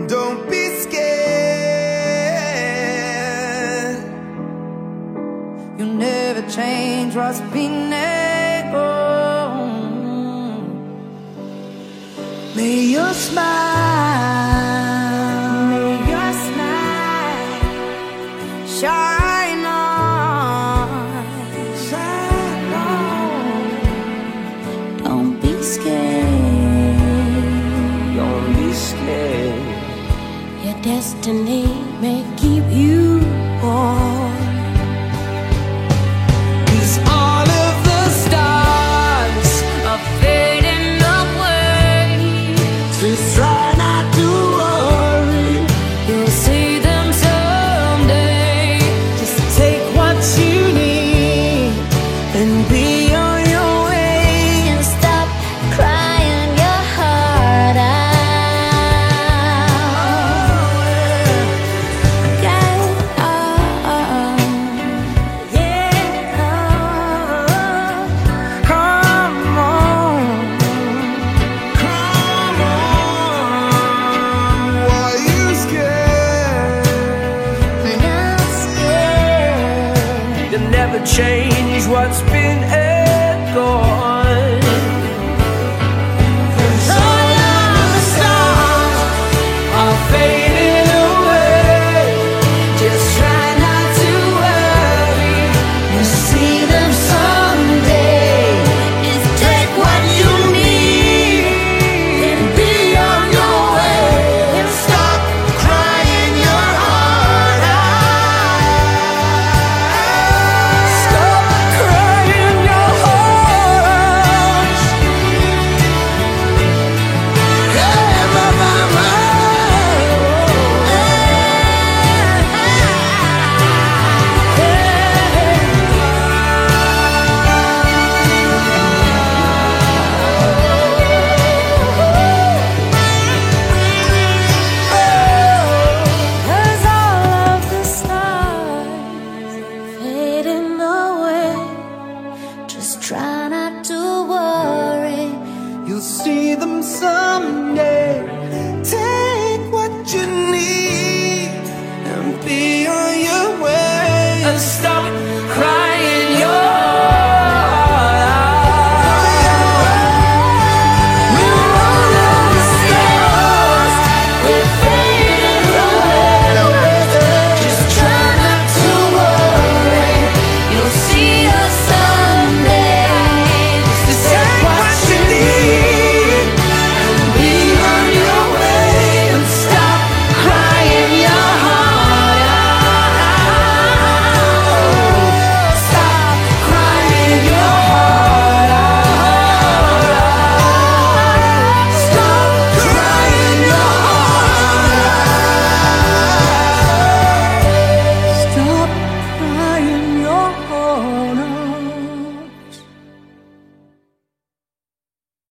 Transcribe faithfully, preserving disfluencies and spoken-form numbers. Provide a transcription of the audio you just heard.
Don't be scared. You never change what's been there. Oh. May your smile, may your smile shine on, shine on. Don't be scared. Don't be scared. Your destiny may keep you warm. All of the stars are fading away. Just try not to worry. You'll see them someday. Just take what you need and be on your way. And stop crying your heart out. Yeah, oh, oh, yeah, oh. Come on, come on. Why you scared? Not scared. You never change what's been and gone. All of the stars are fading away. Just try not to worry. You'll see them someday. Just take what you need and be on your way. And stop crying your heart out. Stop crying your heart out. Yeah, my, my, my. Cause all of the stars fading away. Just try not to worry. You'll see them someday.